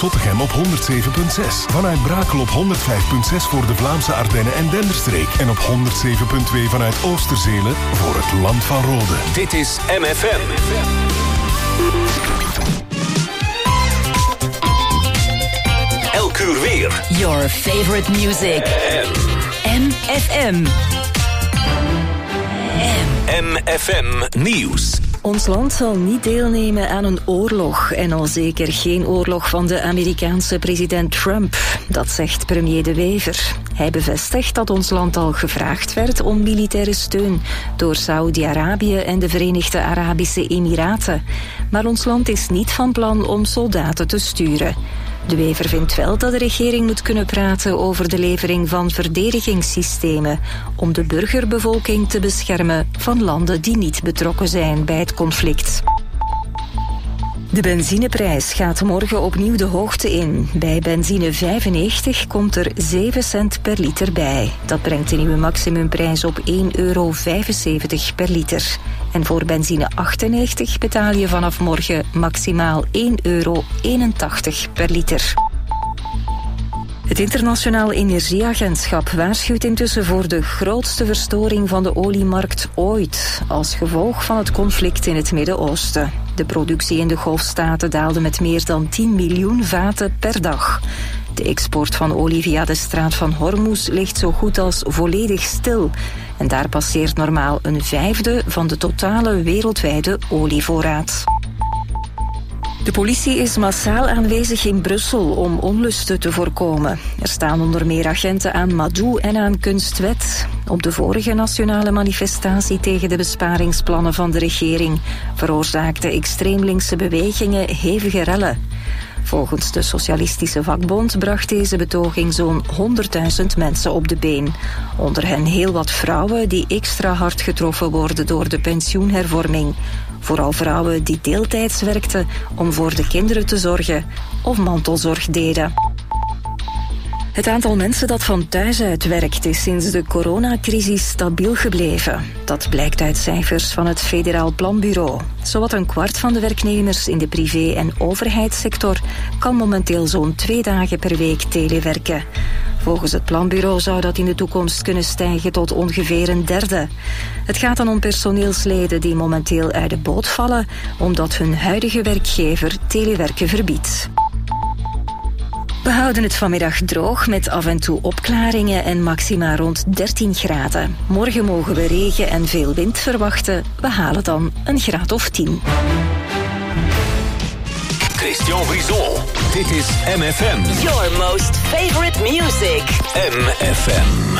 Zottegem op 107.6. Vanuit Brakel op 105.6 voor de Vlaamse Ardennen en Denderstreek. En op 107.2 vanuit Oosterzelen voor het Land van Rode. Dit is MFM. Elk uur weer. Your favorite music. MFM. MFM Nieuws. Ons land zal niet deelnemen aan een oorlog en al zeker geen oorlog van de Amerikaanse president Trump. Dat zegt premier De Wever. Hij bevestigt dat ons land al gevraagd werd om militaire steun door Saoedi-Arabië en de Verenigde Arabische Emiraten. Maar ons land is niet van plan om soldaten te sturen. De Wever vindt wel dat de regering moet kunnen praten over de levering van verdedigingssystemen om de burgerbevolking te beschermen van landen die niet betrokken zijn bij het conflict. De benzineprijs gaat morgen opnieuw de hoogte in. Bij benzine 95 komt er 7 cent per liter bij. Dat brengt de nieuwe maximumprijs op €1,75 per liter. En voor benzine 98 betaal je vanaf morgen maximaal €1,81 per liter. Het Internationaal Energieagentschap waarschuwt intussen voor de grootste verstoring van de oliemarkt ooit, als gevolg van het conflict in het Midden-Oosten. De productie in de Golfstaten daalde met meer dan 10 miljoen vaten per dag. De export van olie via de straat van Hormuz ligt zo goed als volledig stil. En daar passeert normaal een vijfde van de totale wereldwijde olievoorraad. De politie is massaal aanwezig in Brussel om onlusten te voorkomen. Er staan onder meer agenten aan Madou en aan Kunstwet. Op de vorige nationale manifestatie tegen de besparingsplannen van de regering veroorzaakten extreemlinkse bewegingen hevige rellen. Volgens de Socialistische Vakbond bracht deze betoging zo'n 100.000 mensen op de been. Onder hen heel wat vrouwen die extra hard getroffen worden door de pensioenhervorming. Vooral vrouwen die deeltijds werkten om voor de kinderen te zorgen of mantelzorg deden. Het aantal mensen dat van thuis uit werkt is sinds de coronacrisis stabiel gebleven. Dat blijkt uit cijfers van het Federaal Planbureau. Zowat een kwart van de werknemers in de privé- en overheidssector kan momenteel zo'n 2 dagen per week telewerken. Volgens het planbureau zou dat in de toekomst kunnen stijgen tot ongeveer een derde. Het gaat dan om personeelsleden die momenteel uit de boot vallen omdat hun huidige werkgever telewerken verbiedt. We houden het vanmiddag droog met af en toe opklaringen en maxima rond 13 graden. Morgen mogen we regen en veel wind verwachten. We halen dan een graad of 10. Christian Brisson. Dit is MFM. Your most favorite music. MFM.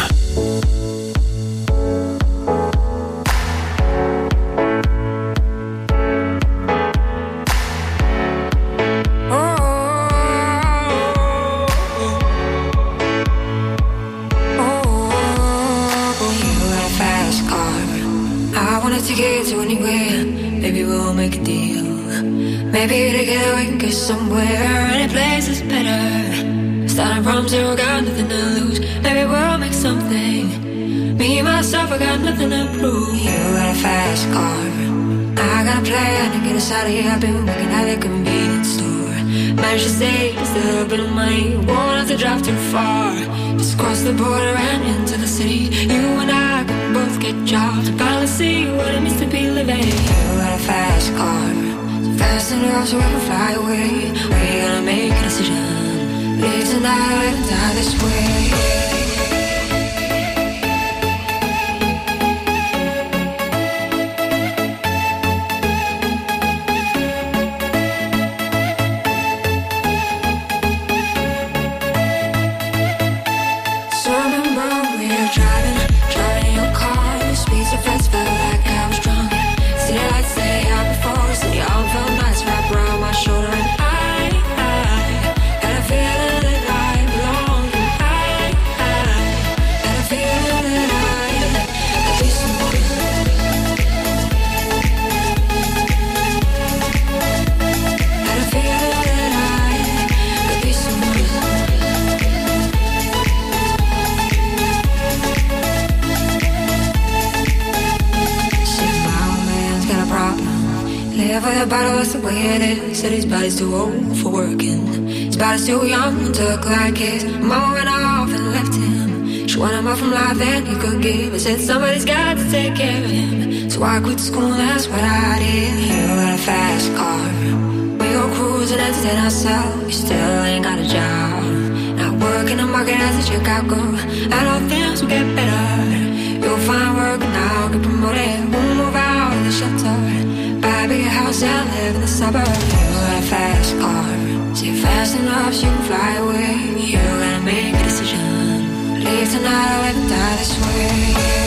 To get to anywhere, maybe we'll make a deal. Maybe together we can get somewhere. Any place is better. Starting from zero, got nothing to lose. Maybe we'll make something. Me, myself, I got nothing to prove. You got a fast car, I got a plan to get us out of here. I've been working at the convenience store. Managed to save just a little bit of money. Won't have to drive too far. Just cross the border and into the city. You and I can both get jobs. Finally see what it means to be living. You got a fast car, so fast enough so we can fly away. We're gonna make a decision. Live tonight and die this way. For the bottle, that's the way it is. Said his body's too old for working. His body's too young to look like his. Mama went off and left him. She wanted more from life than he could give. I said somebody's got to take care of him. So I quit school, that's what I did. You got a fast car. We go cruising, entertain ourselves. You still ain't got a job. Not working the market as a checkout girl. And all things will get better. You'll find work and I'll get promoted. We'll move out of the shelter. Buy a bigger house and live in the suburbs. You got a fast car. So you're fast enough so you can fly away. You gotta make a decision. Leave tonight or live and die this way.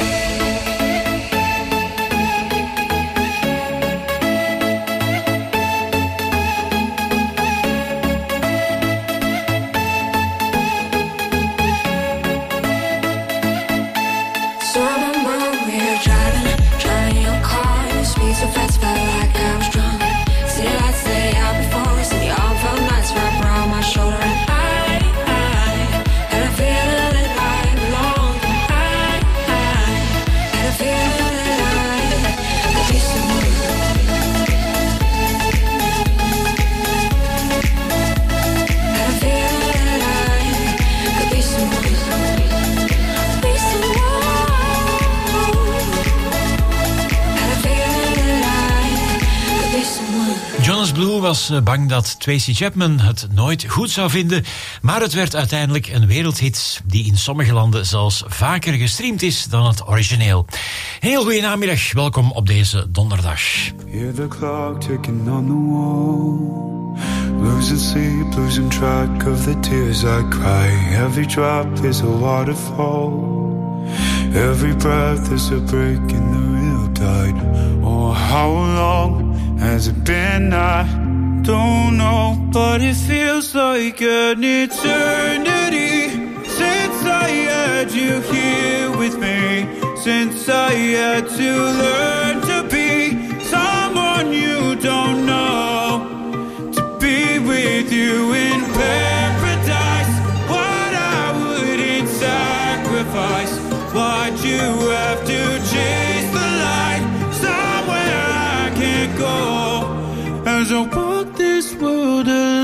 Blue was bang dat Tracy Chapman het nooit goed zou vinden, maar het werd uiteindelijk een wereldhit die in sommige landen zelfs vaker gestreamd is dan het origineel. Heel goeie namiddag, welkom op deze donderdag. Hear the clock ticking on the wall. Losing sleep, losing track of the tears I cry. Every drop is a waterfall. Every breath is a break in the real tide. Oh, how long has it been? I don't know, but it feels like an eternity since I had you here with me, since I had to learn to be someone you don't know, to be with you in paradise. What I wouldn't sacrifice, why'd you have to chase the light somewhere I can't go? As I walk this world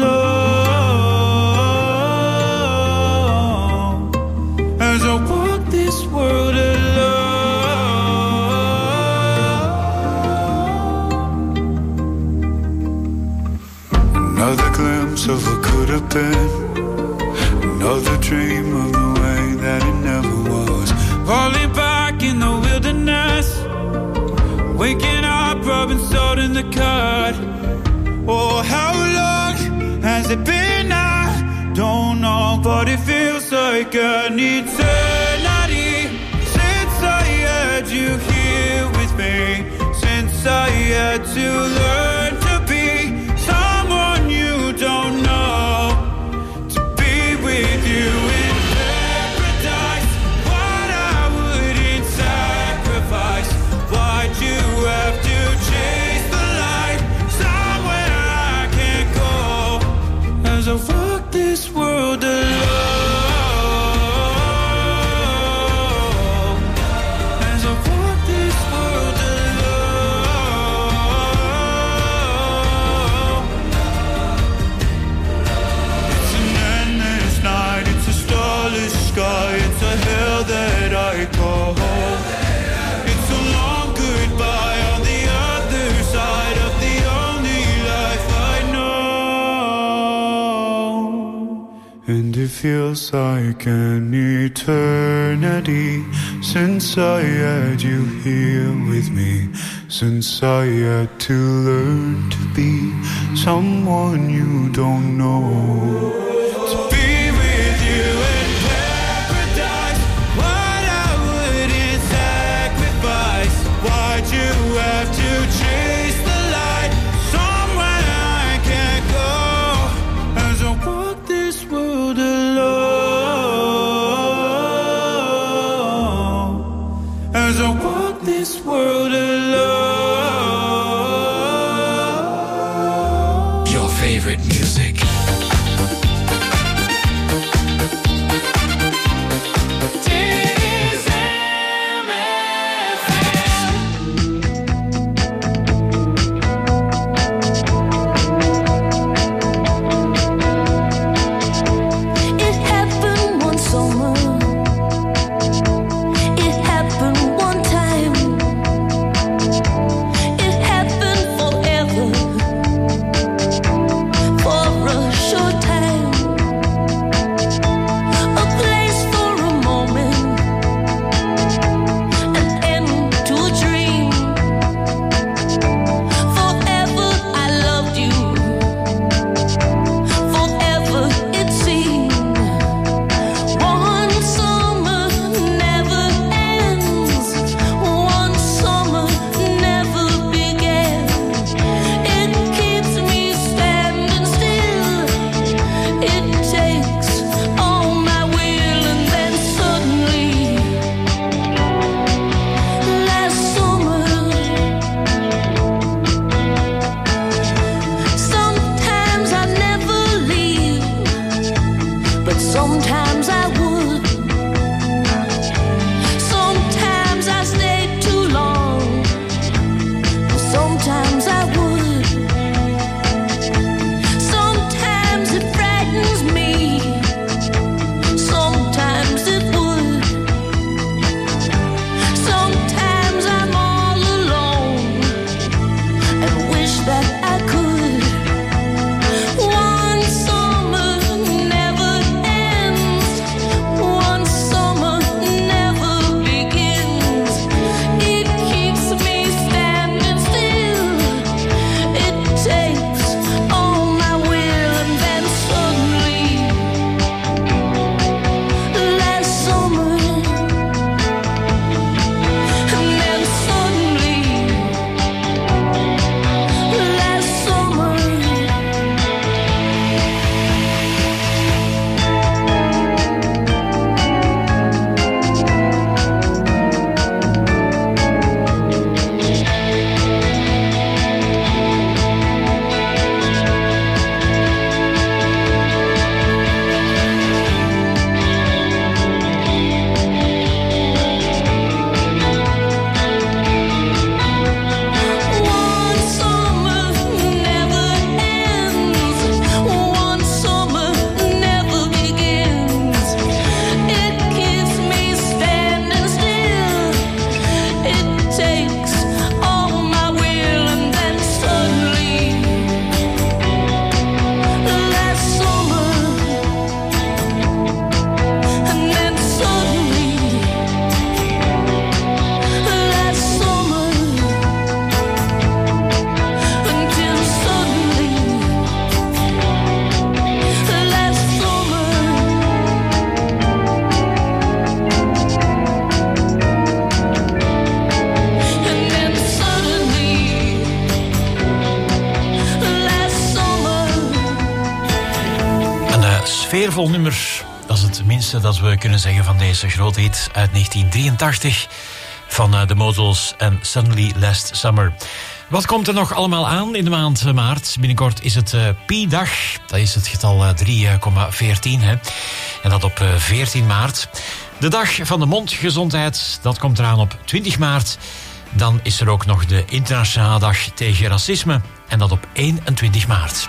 alone, as I walk this world alone. Another glimpse of what could have been, another dream of the way that it never was. Falling back in the wilderness, waking up, rubbing salt in the cut. Oh, how long has it been? I don't know, but it feels like an eternity since I had you here with me, since I had to learn to be someone you don't know, to be with you in paradise. What I wouldn't sacrifice, why'd you have to chase the light somewhere I can't go? As I walk this world alone, as I walk this world alone. It's an endless night, it's a starless sky, it's a hell that I call home. It's a long goodbye on the other side of the only life I know. And it feels like an eternity since I had you here with me, since I had to learn to be someone you don't know. To be with you in paradise, what I wouldn't sacrifice, why'd you have to chase the light somewhere I can't go? As I walk this world alone, as I walk this world alone. Your favorite music. sfeervol nummer. Dat is het minste dat we kunnen zeggen van deze grote hit uit 1983 van The Models en Suddenly Last Summer. Wat komt er nog allemaal aan in de maand maart? Binnenkort is het Pi-dag. Dat is het getal 3,14. En dat op 14 maart. De dag van de mondgezondheid, dat komt eraan op 20 maart. Dan is er ook nog de Internationale Dag tegen Racisme. En dat op 21 maart.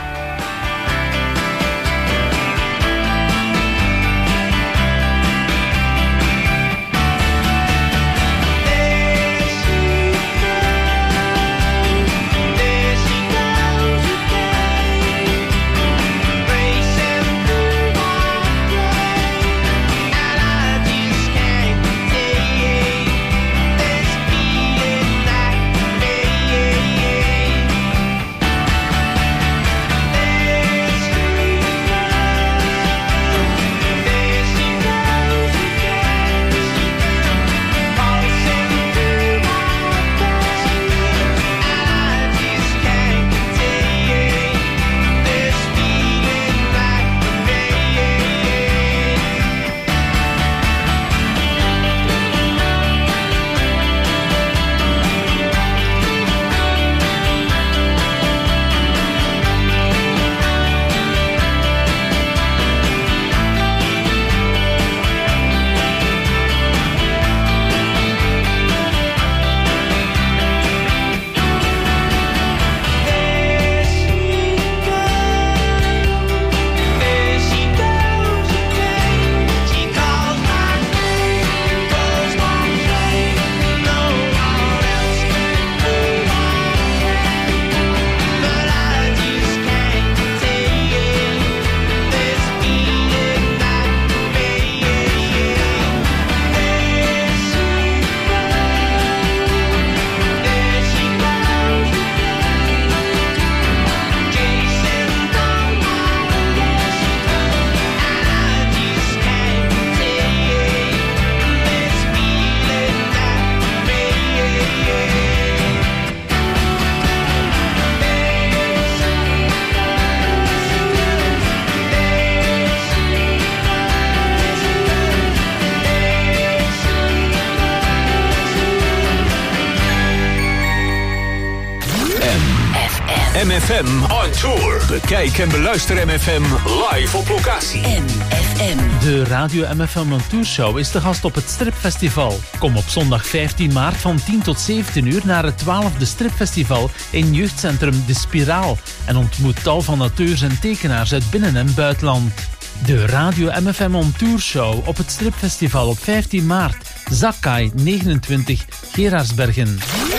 MFM on tour. Bekijk en beluister MFM live op locatie. MFM. De Radio MFM on Tour Show is te gast op het Stripfestival. Kom op zondag 15 maart van 10 tot 17 uur naar het 12e Stripfestival in jeugdcentrum De Spiraal. En ontmoet tal van auteurs en tekenaars uit binnen- en buitenland. De Radio MFM on Tour Show op het Stripfestival op 15 maart. Zakai 29, Gerardsbergen.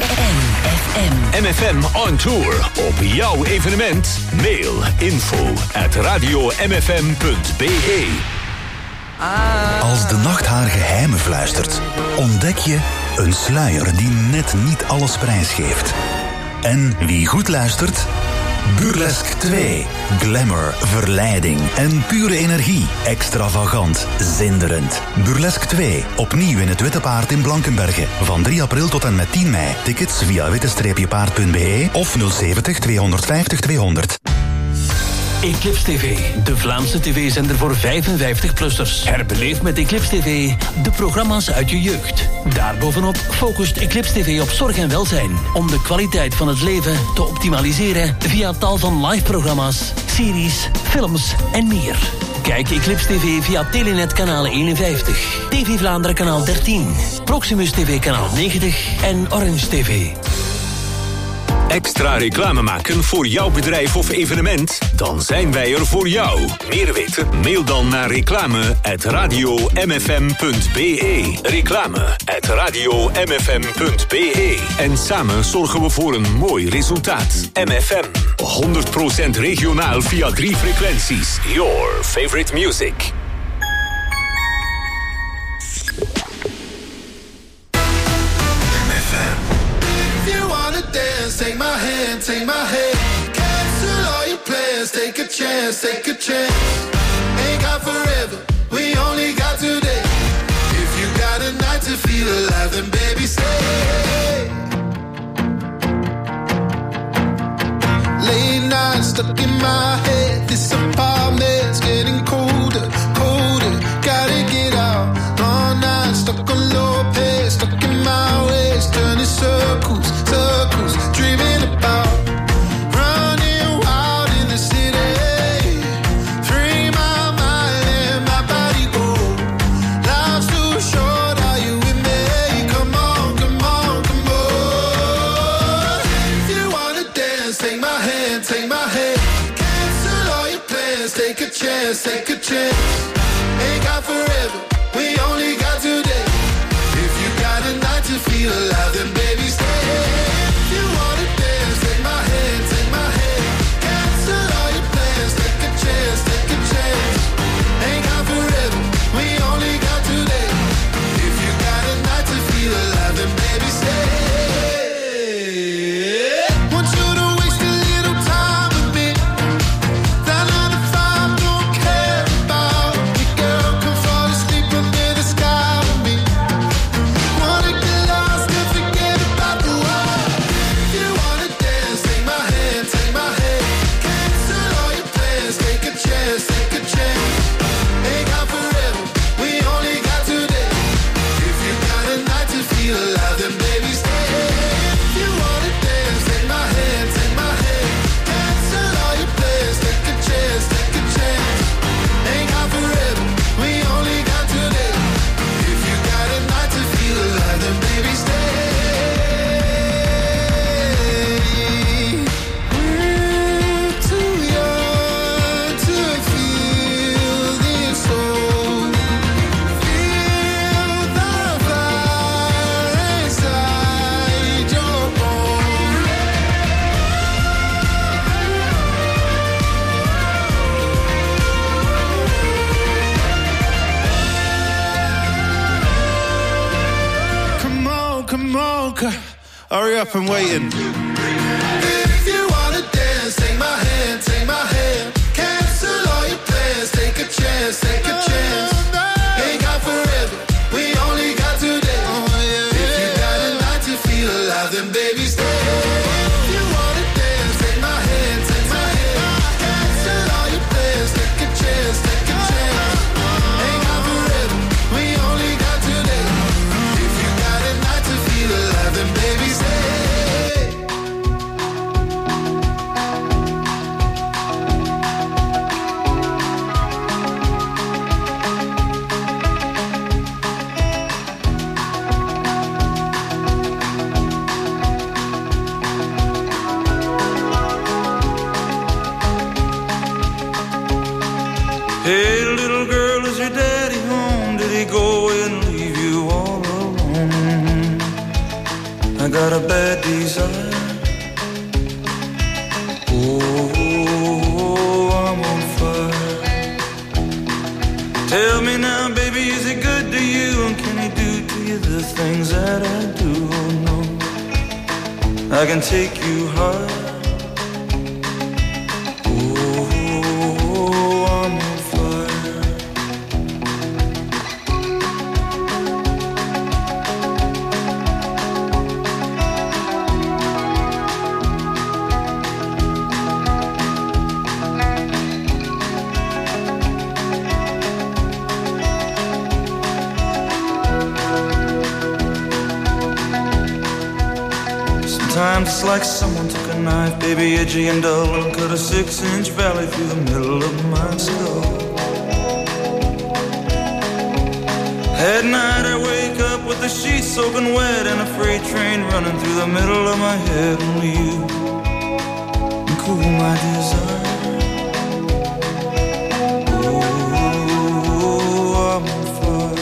MFM on tour op jouw evenement. Mail info@radiomfm.be. Als de nacht haar geheimen fluistert, ontdek je een sluier die net niet alles prijsgeeft. En wie goed luistert, Burlesque 2. Glamour, verleiding en pure energie. Extravagant, zinderend. Burlesque 2. Opnieuw in het Witte Paard in Blankenberge. Van 3 april tot en met 10 mei. Tickets via witte-paard.be of 070 250 200. Eclipse TV, de Vlaamse tv-zender voor 55-plussers. Herbeleef met Eclipse TV de programma's uit je jeugd. Daarbovenop focust Eclipse TV op zorg en welzijn. Om de kwaliteit van het leven te optimaliseren via tal van live-programma's, series, films en meer. Kijk Eclipse TV via Telenet kanaal 51, TV Vlaanderen kanaal 13, Proximus TV kanaal 90 en Orange TV. Extra reclame maken voor jouw bedrijf of evenement? Dan zijn wij er voor jou. Meer weten? Mail dan naar reclame@radiomfm.be. Reclame@radiomfm.be. En samen zorgen we voor een mooi resultaat. MFM. 100% regionaal via 3 frequenties. Your favorite music. Take my hand, take my hand. Cancel all your plans, take a chance, take a chance. Ain't got forever, we only got today. If you got a night to feel alive, then baby stay. Late night stuck in my head, this apartment's getting chance, take a chance. Ain't got forever, we only got today. If you got a night to feel alive, then baby stay. If you wanna dance, take my hand, take my hand. Cancel all your plans, take a chance, take a chance. Ain't got forever, we only got today. If you got a night to feel alive, then baby stay. Want you to waste a little time with me. That 9 to 5 don't care about me, girl. Come fall asleep under the sky with me. Wanna get lost and forget about the world. If you wanna dance, take my hand, take my hand. Cancel all your plans, take a chance, take a chance. Ain't got forever, we only got today. If you got a night to feel alive, then baby stay. If you wanna dance, take my hand, take my hand. Cancel all your plans, take a chance, take a chance. Ain't got forever, we only got today. If you got a night to feel alive, then baby stay. We're too young to feel this old. Feel the fire inside your bones. Come on, hurry up, I'm waiting. If you wanna dance, take my hand, take my hand. Cancel all your plans, take a chance, take a chance. Ain't got forever, we only got today. If you got a night to feel alive, then baby stay. If you wanna dance, take my hand, take my hand. Cancel all your plans, take a chance, take a chance. Ain't got forever, we only got today. If you got a night to feel alive, then baby stay. Hey, little girl, is your daddy home? Did he go away and leave you all alone? I got a bad desire. Oh, I'm on fire. Tell me now, baby, is he good to you? And can he do to you the things that I do? Oh, no, I can take you high. Sometimes it's like someone took a knife, baby, edgy and dull, and cut a 6-inch valley through the middle of my skull. At night I wake up with the sheets soaking wet and a freight train running through the middle of my head. Only you can cool my desire. Oh, I'm on fire.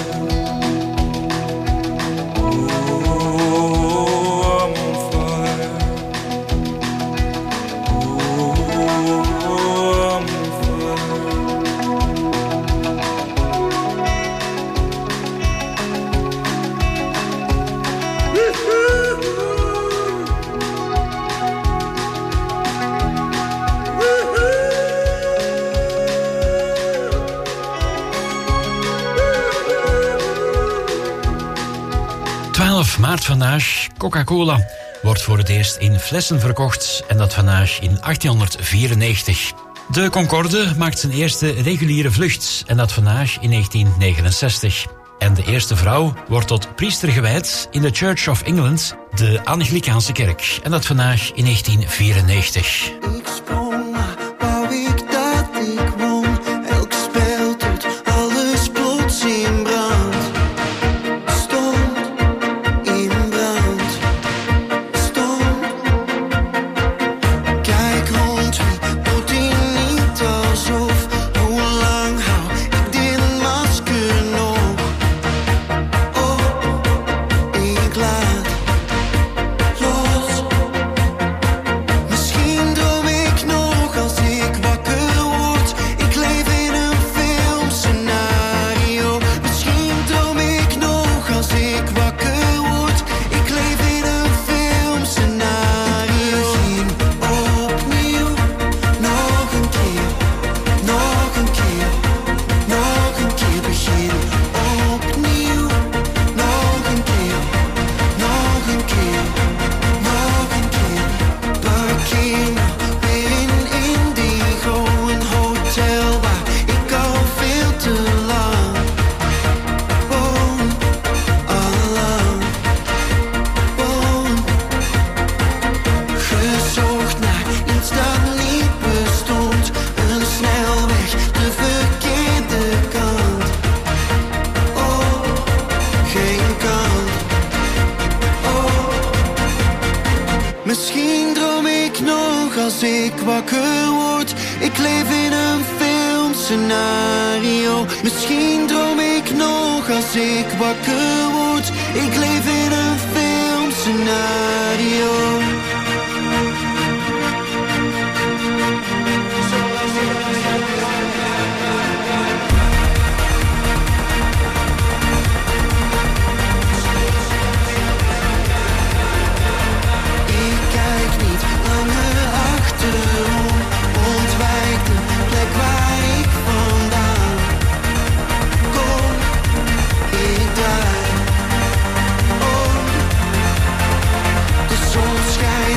Maart vandaag, Coca-Cola wordt voor het eerst in flessen verkocht en dat vandaag in 1894. De Concorde maakt zijn eerste reguliere vlucht en dat vandaag in 1969. En de eerste vrouw wordt tot priester gewijd in de Church of England, de Anglicaanse kerk. En dat vandaag in 1994. Kijk rond, wie doet hij niet alsof? Hoe wakker word. Ik leef in een filmscenario. Misschien droom ik nog als ik wakker word. Ik leef in een filmscenario. Ontwijk de plek waar ik vandaan kom. Ik draai om. De zon schijnt.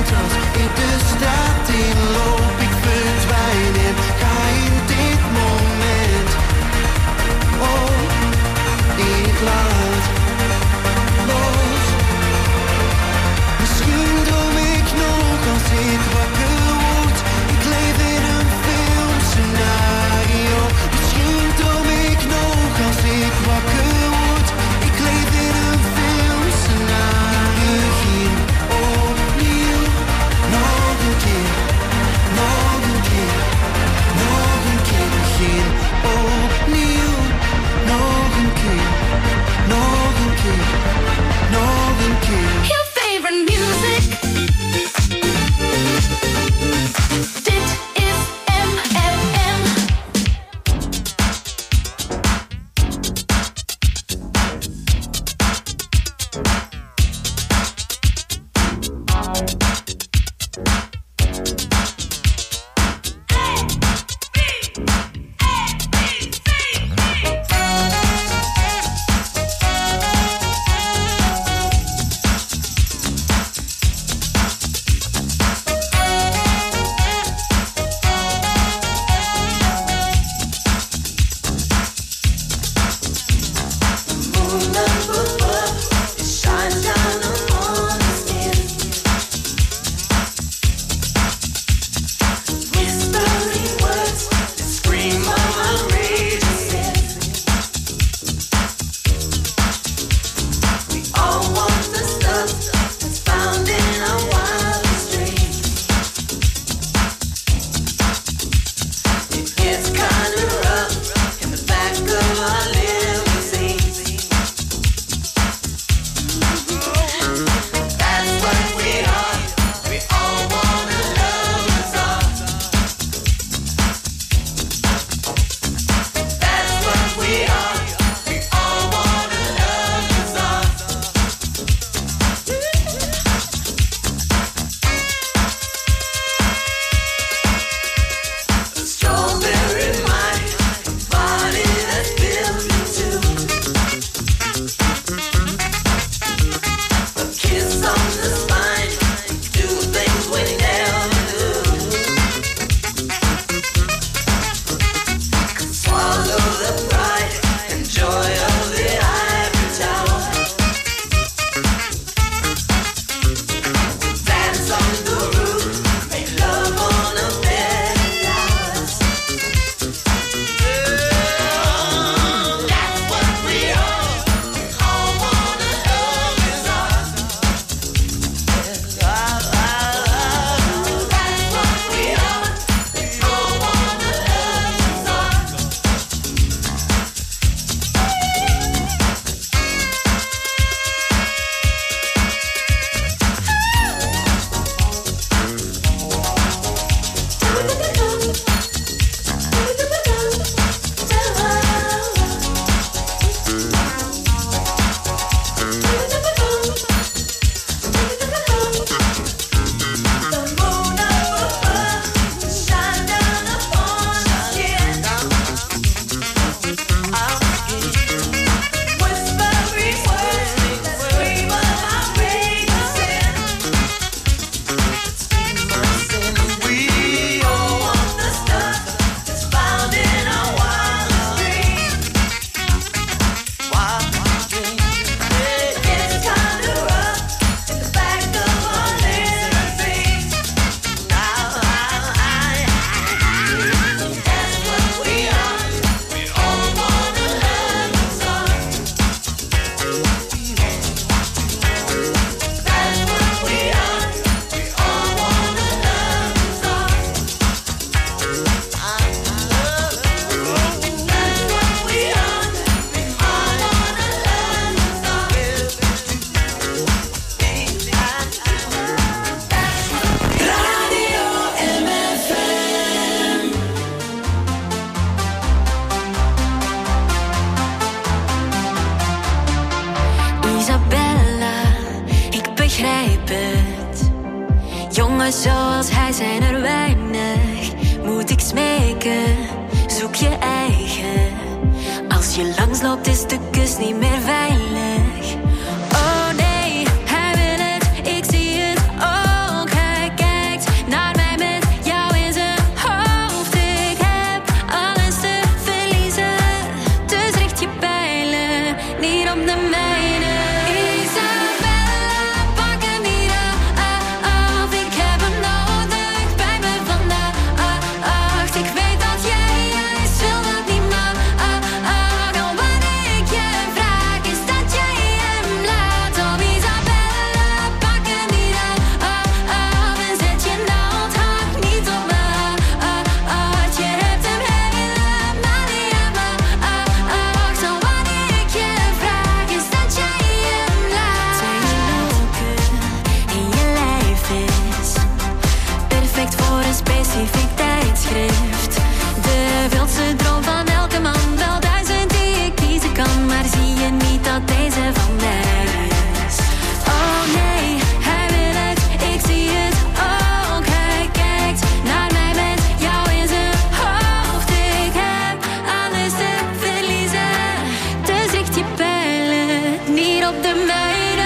maar zoals hij zijn er weinig. Moet ik smeken, zoek je eigen. Als je langsloopt is de kus niet meer veilig. Oh nee, hij wil het, ik zie het ook. Hij kijkt naar mij met jou in zijn hoofd. Ik heb alles te verliezen, dus richt je pijlen niet op de mijne. Isabella, pak hem niet af. Ik heb hem nodig bij me vandaag. Ik weet dat jij juist wil dat niet mag. Al wat ik je vraag is dat jij hem laat. Oh Isabella, pak hem niet af. En zet je naaldhaak niet op me. Je hebt hem helemaal niet aan me. Al wat ik je vraag is dat jij hem laat. Twee loken in je lijf is perfect voor een specifiek tijdschrift. De wildste droom van elke man, wel 1000 die ik kiezen kan. Maar zie je niet dat deze van mij is? Oh nee, hij wil het, ik zie het ook. Hij kijkt naar mij met jou in zijn hoofd. Ik heb alles te verliezen, dus richt je pijlen niet op de mijne.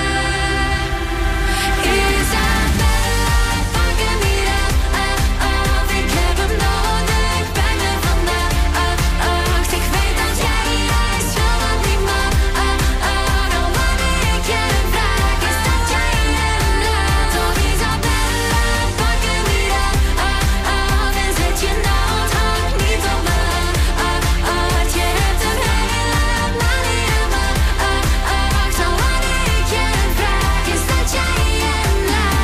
Isabella, pak hem niet af. Ik heb hem nodig bij me vandaag. Ik weet dat jij juist wil dat niet mag. Al wat ik je vraag is dat jij hem laat. Oh Isabella, pak hem niet af. En zet je naaldhaak niet op me. Je hebt hem helemaal niet aan me. Al wat ik je vraag is dat jij hem laat.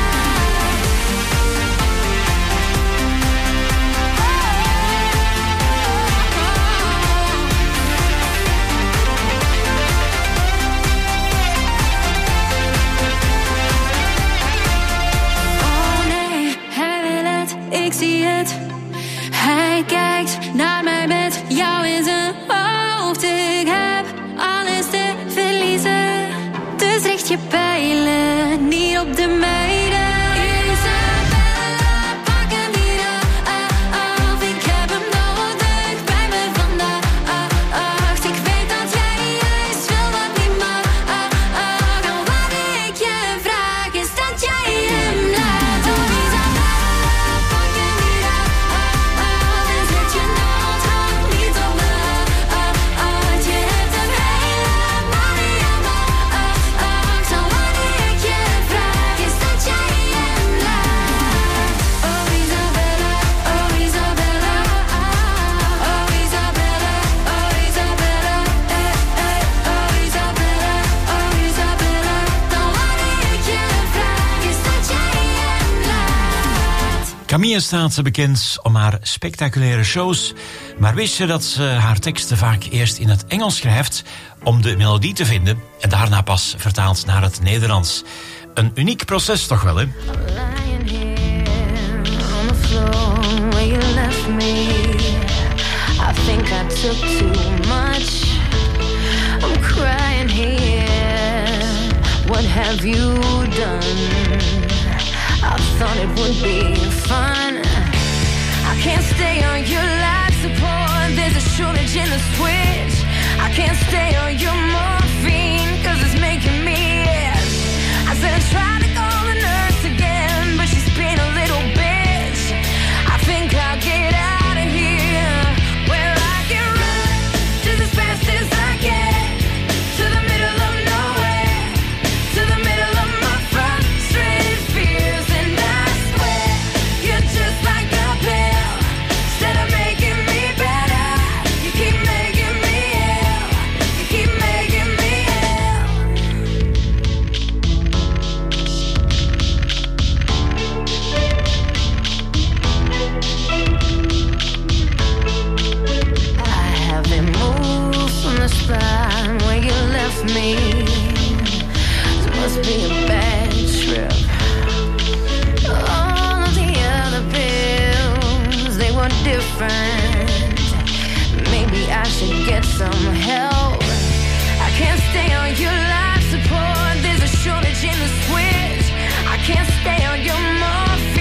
Oh nee, hij wil het, ik zie het. Hij kijkt naar mij met jou in zijn hoofd. Ik heb alles te verliezen, dus richt je pijlen niet op de mijne. Isabella, pak hem niet af. Ik heb hem nodig bij me vandaag. Ik weet dat jij juist wil dat niet mag. Al wat ik je vraag is dat jij hem laat. Oh Isabella, pak hem niet af. En zet je naaldhaak niet op me. Je hebt hem helemaal niet aan me. Al wat ik je vraag is dat jij hem laat. Oh Isabella, oh Isabella. Oh Isabella, oh Isabella. Oh Isabella, oh Isabella. Dan wat ik je vraag is dat jij hem laat. Camille staat bekend om haar spectaculaire shows. Maar wist je dat ze haar teksten vaak eerst in het Engels schrijft om de melodie te vinden en daarna pas vertaalt naar het Nederlands? Een uniek proces toch wel, hè? Lying here on the floor where you left me. I think I took too much. I'm crying here. What have you done? I thought it would be fun. I can't stay on your life support. There's a shortage in the switch. I can't stay on your morphine, 'cause it's making me itch. I said I tried to call the nurse again, but she's been a little bitch. I think I'll get out of here, where I can run just as fast as I can, to the middle of nowhere, to the middle of my frustrated fears. And I swear you're just like a pill. Instead of making me better, you keep making me ill. You keep making me ill. I haven't moved from the spot where you left me. This must be a bad trip. All of the other pills, they were different. Maybe I should get some help. I can't stay on your life support. There's a shortage in the switch. I can't stay on your morphine.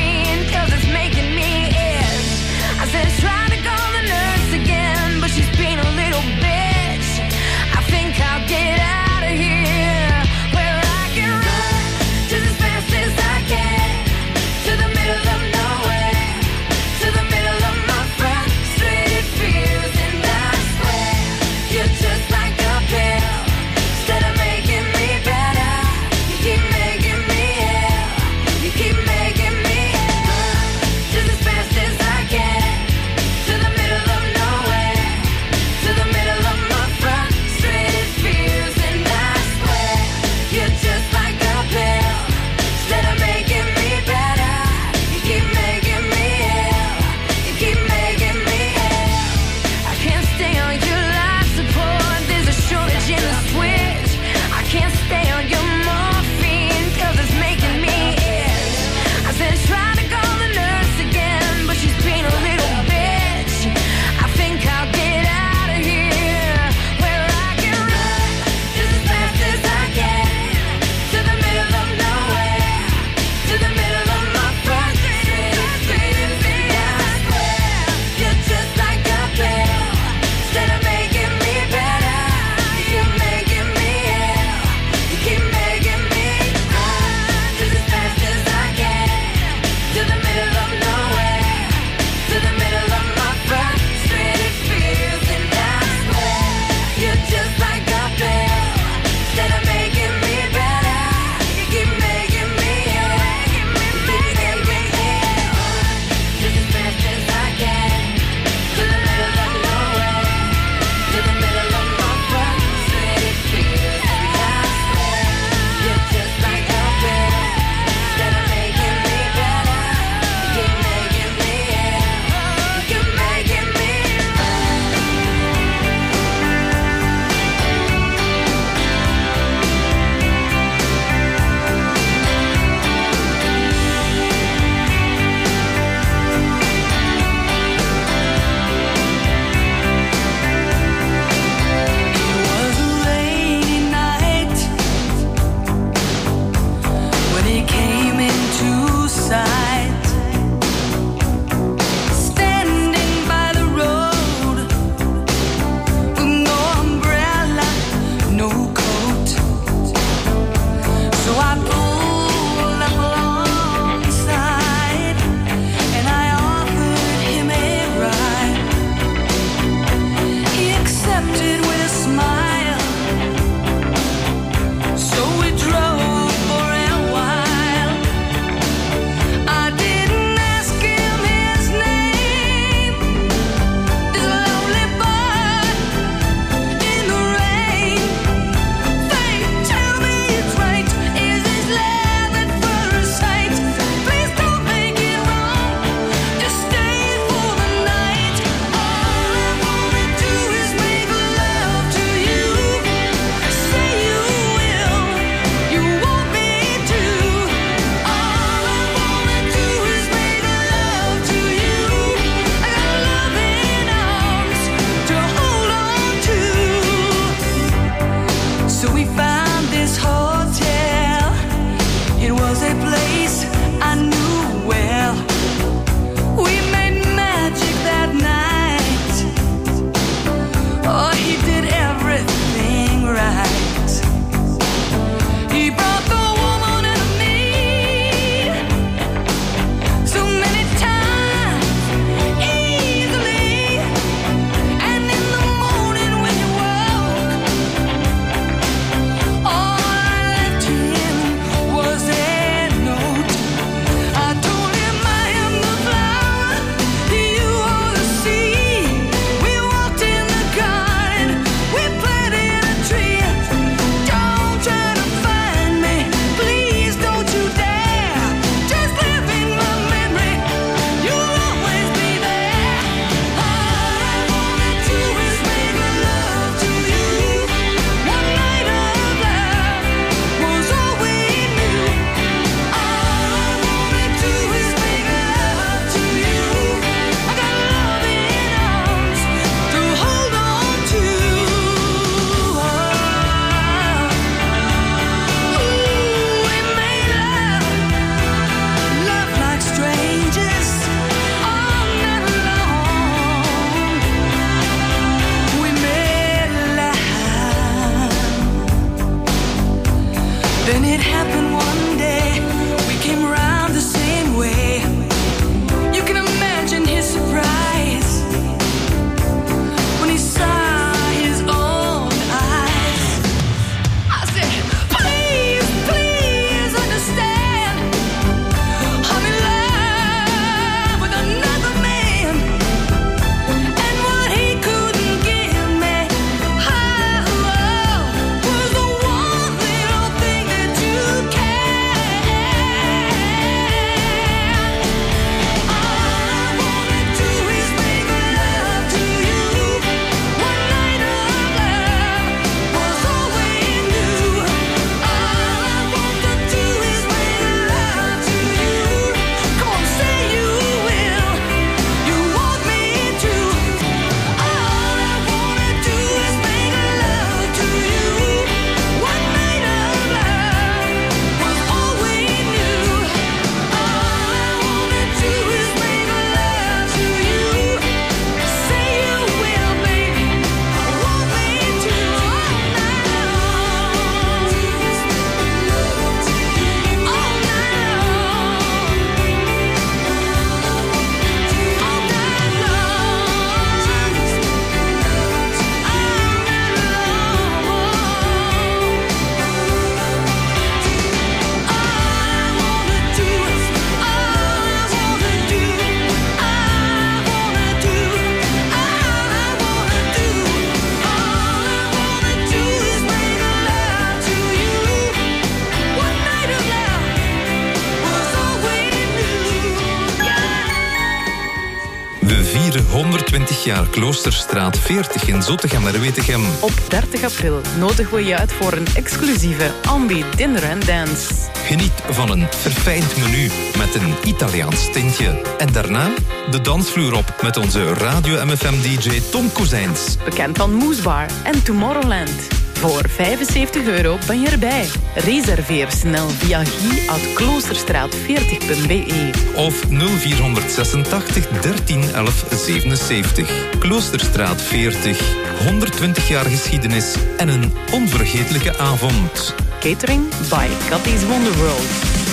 120 jaar Kloosterstraat 40 in Zottegem-Wetegem. Op 30 april nodigen we je uit voor een exclusieve Ambi Dinner and Dance. Geniet van een verfijnd menu met een Italiaans tintje. En daarna de dansvloer op met onze Radio MFM-dj Tom Kozijns. Bekend van Moesbar en Tomorrowland. Voor €75 ben je erbij. Reserveer snel via guy@kloosterstraat40.be of 0486 13 11 77. Kloosterstraat 40. 120 jaar geschiedenis en een onvergetelijke avond. Catering by Cathy's Wonderworld.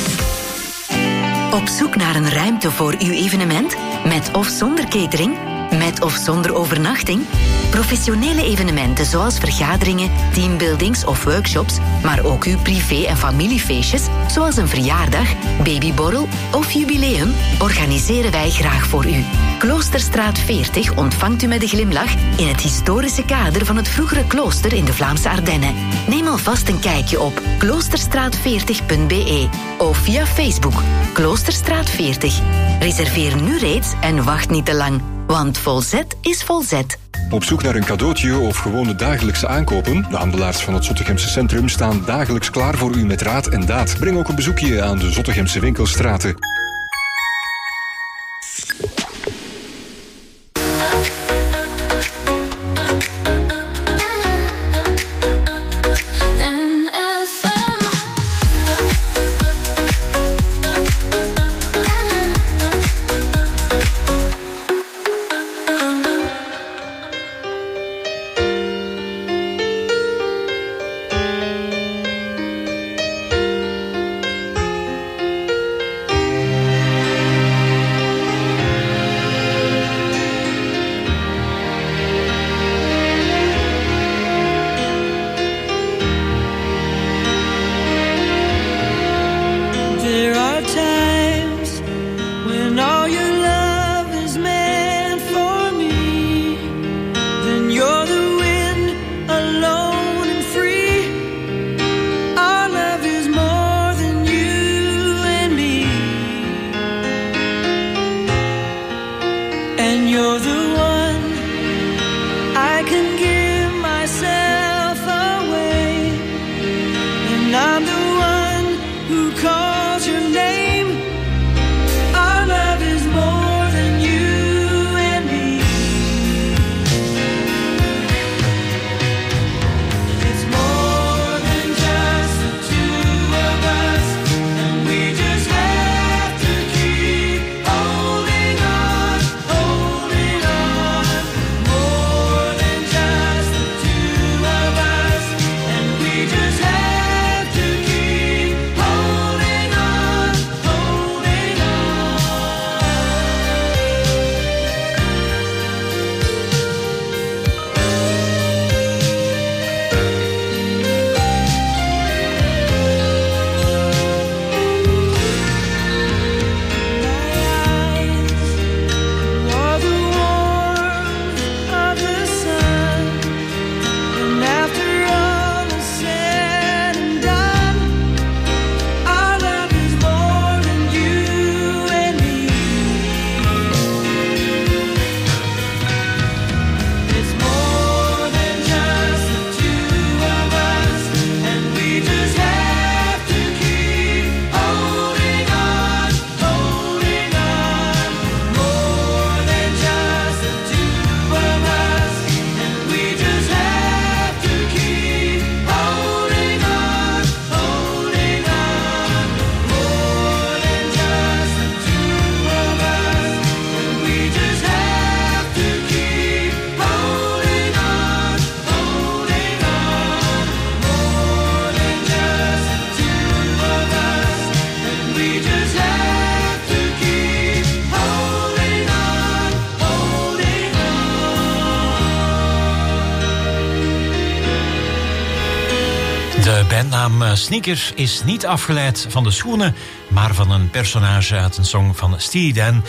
Op zoek naar een ruimte voor uw evenement? Met of zonder catering? Met of zonder overnachting? Professionele evenementen zoals vergaderingen, teambuildings of workshops, maar ook uw privé- en familiefeestjes, zoals een verjaardag, babyborrel of jubileum, organiseren wij graag voor u. Kloosterstraat 40 ontvangt u met een glimlach in het historische kader van het vroegere klooster in de Vlaamse Ardennen. Neem alvast een kijkje op kloosterstraat40.be of via Facebook Kloosterstraat 40. Reserveer nu reeds en wacht niet te lang, want volzet is volzet. Op zoek naar een cadeautje of gewone dagelijkse aankopen? De handelaars van het Zottegemse centrum staan dagelijks klaar voor u met raad en daad. Breng ook een bezoekje aan de Zottegemse winkelstraten. De bandnaam Sneaker is niet afgeleid van de schoenen, maar van een personage uit een song van Steely Dan.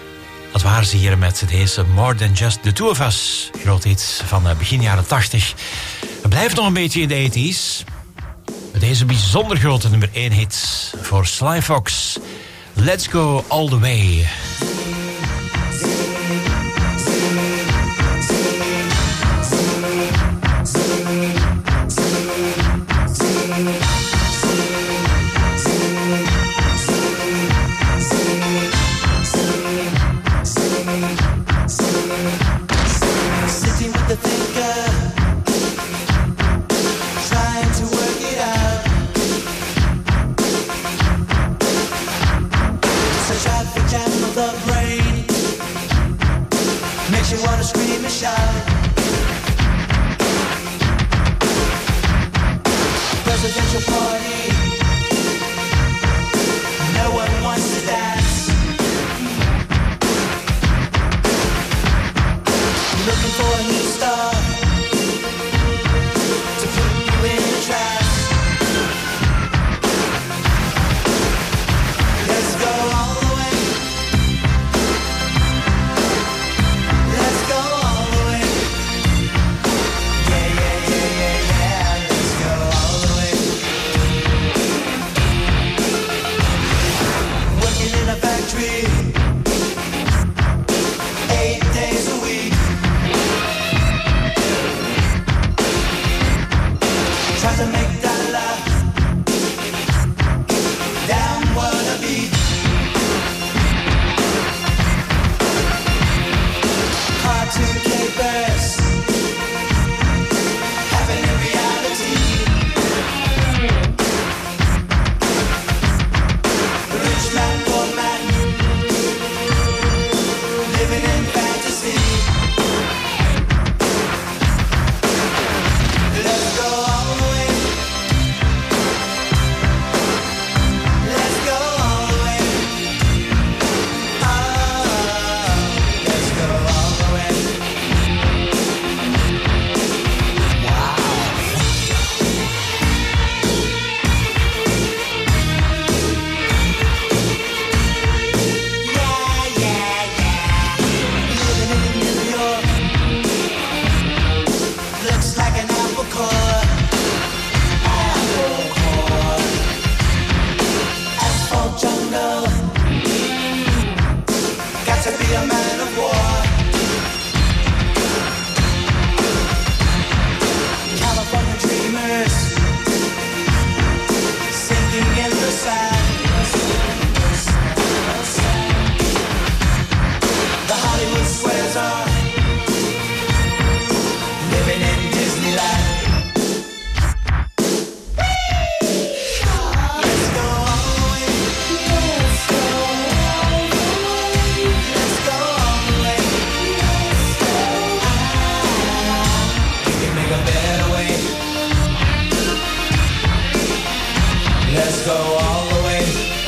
Dat waren ze hier met deze More Than Just The Two of Us. Groot hit van begin jaren 80. We blijven nog een beetje in de 80's. Met deze bijzonder grote nummer 1 hit voor Sly Fox. Let's Go All The Way. shout. Presidential party. No one wants to dance. Looking for a new star to put you in a trance. Let's go all the way. Let's go all the way. Yeah, yeah, yeah, yeah, yeah. Let's go all the way. Working in a factory 8 days a week. Try to make that laugh down what a beat. Cartoon capers happen in reality. Rich man, poor man, living in fantasy. Let's go all the way. Let's go all the way. Let's go all the way. Yeah, yeah, yeah. Living in New York looks like an apple core. Apple core. Asphalt jungle. Got to be a man of war. California dreamers sinking in the sand. The Hollywood squares are living in Disneyland. Let's go all the way. Let's go all the way. Let's go all the way. We can make a better way. Let's go all the way.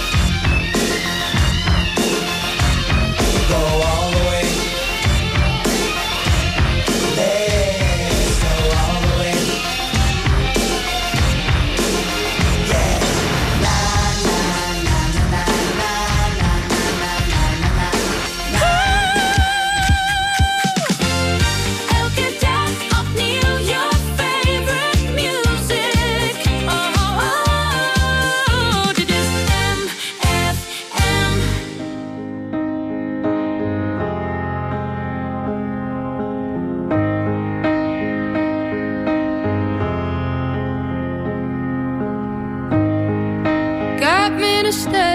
Go all the way. Let's go all the way. Yeah. Na na na na na na na na. Elke dag opnieuw je favorite music. Oh, oh, oh. Dit is MFM. Got me to stay.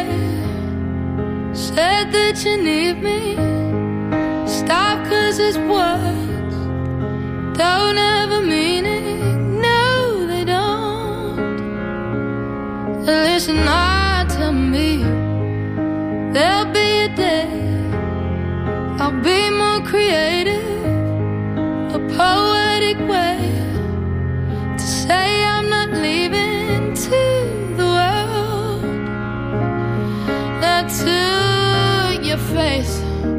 Said that you need me. Stop 'cause it's words don't have a meaning. No, they don't. Listen hard to me. There'll be a day I'll be more creative, a poetic way to say I'm not leaving to the world. Not to your face.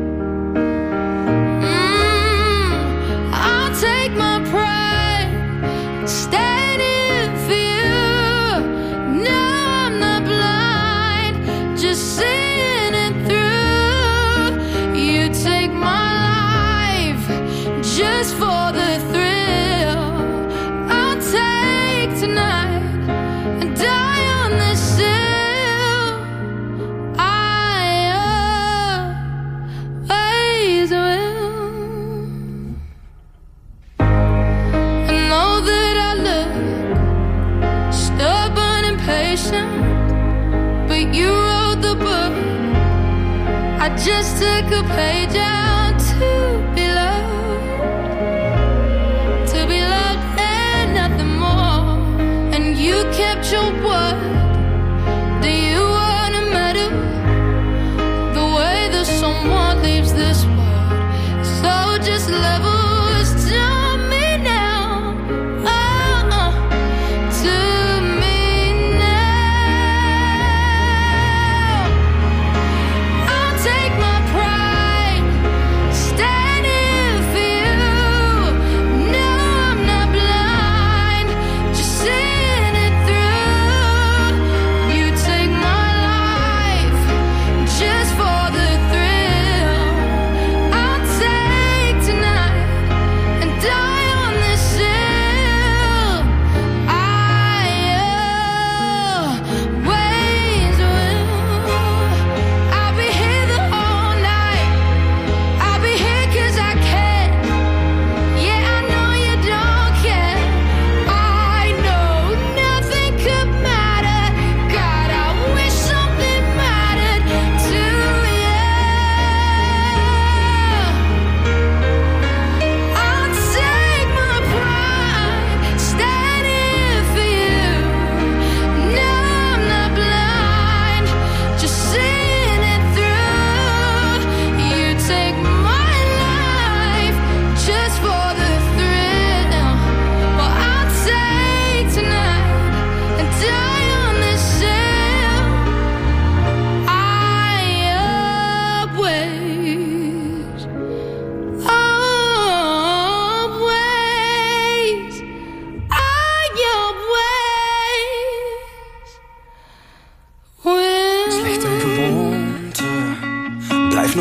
I'll take my pride, stand in for you. No, I'm not blind, just seeing it through. You take my life just for the thrill. I'll take tonight and die on this hill. I always will. I know that I look stubborn and patient, but you wrote the book. I just took a page out to be loved and nothing more. And you kept your word. Do you want a medal? The way that someone leaves this world. So just level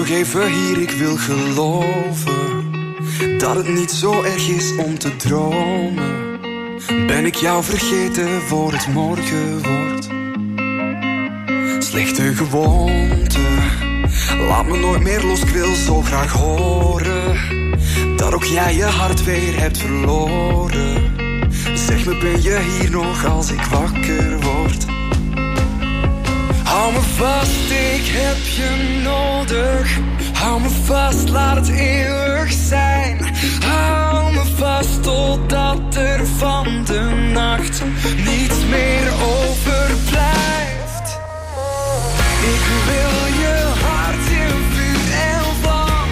nog even hier, ik wil geloven dat het niet zo erg is om te dromen. Ben ik jou vergeten voor het morgen wordt? Slechte gewoonte, laat me nooit meer los, ik wil zo graag horen dat ook jij je hart weer hebt verloren. Zeg me, ben je hier nog als ik wakker word? Hou me vast, ik heb je nodig. Hou me vast, laat het eeuwig zijn. Hou me vast totdat er van de nacht niets meer overblijft. Ik wil je hart in vuur en vlam.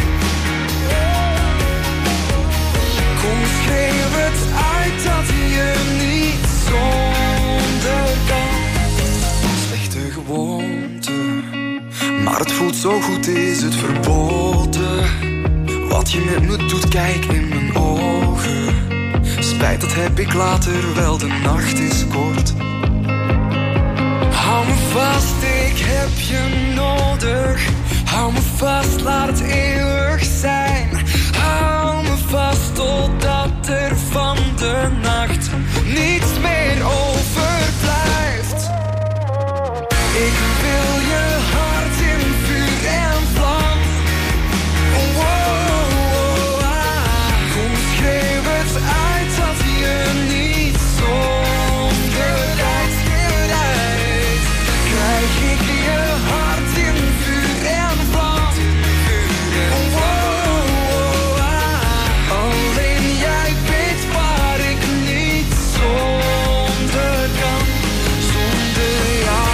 Kom, schreeuw het uit dat je niet zonder kan. Slechte gewoonte, maar het voelt zo goed, is het verboden. Wat je met me doet, kijk in mijn ogen. Spijt, dat heb ik later, wel, de nacht is kort. Hou me vast, ik heb je nodig. Hou me vast, laat het eeuwig zijn. Hou me vast totdat er van de nacht niets meer overblijft. Ik wil je hart in vuur en vlam. Oh, oh, oh, ah. Kom, schreeuw het uit dat je niet zonder tijd schreeuwt. Krijg ik je hart in vuur en vlam. Oh, oh, oh, ah. Alleen jij weet waar ik niet zonder kan. Zonder jou.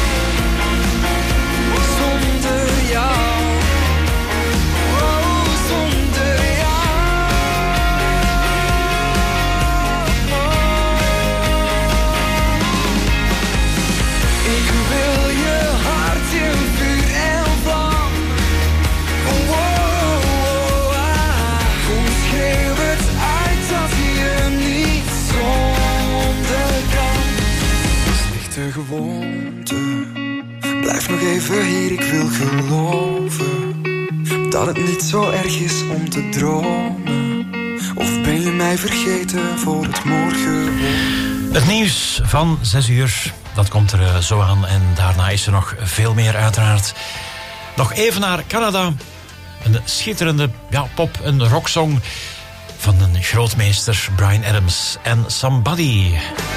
Zonder jou, oh, zonder jou. Ik wil je hart in vuur en vlam. Oh, oh, oh, ah. Kom, schreeuw het uit dat je niet zonder kan. Slechte gewoonte, blijf nog even hier, ik wil geloven dat het niet zo erg is om te dromen. Of ben je mij vergeten voor het morgen wordt? Het nieuws van 6 uur, dat komt er zo aan. En daarna is er nog veel meer uiteraard. Nog even naar Canada. Een schitterende pop- en rocksong van een grootmeester, Bryan Adams en Somebody.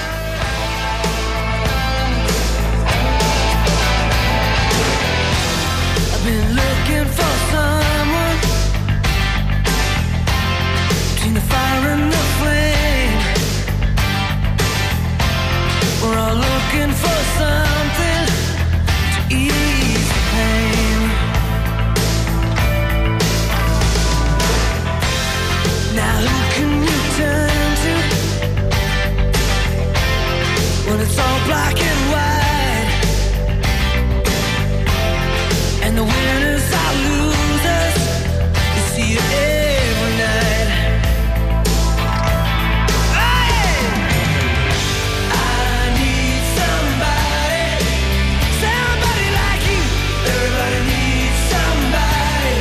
Been looking for someone between the fire and the flame. We're all looking for something to ease the pain. Now who can you turn to when it's all black and white? And the winners are losers. You see it every night. Hey! I need somebody, somebody like you. Everybody needs somebody.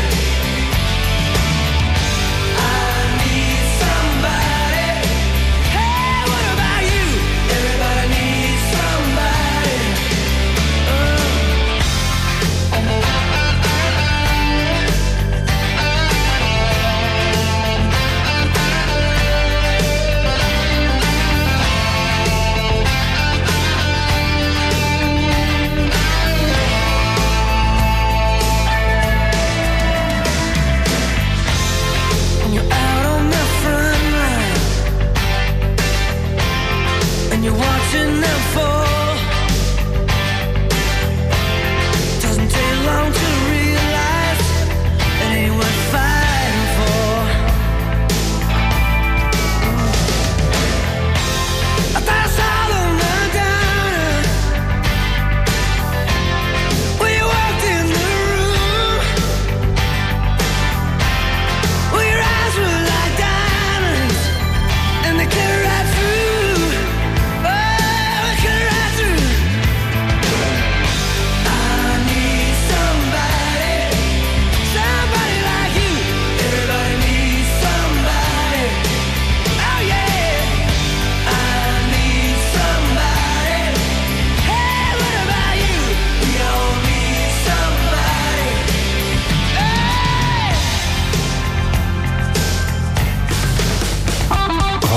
I need somebody. Hey, what about you? Everybody needs somebody. When you're out on the front line and you're watching them fall.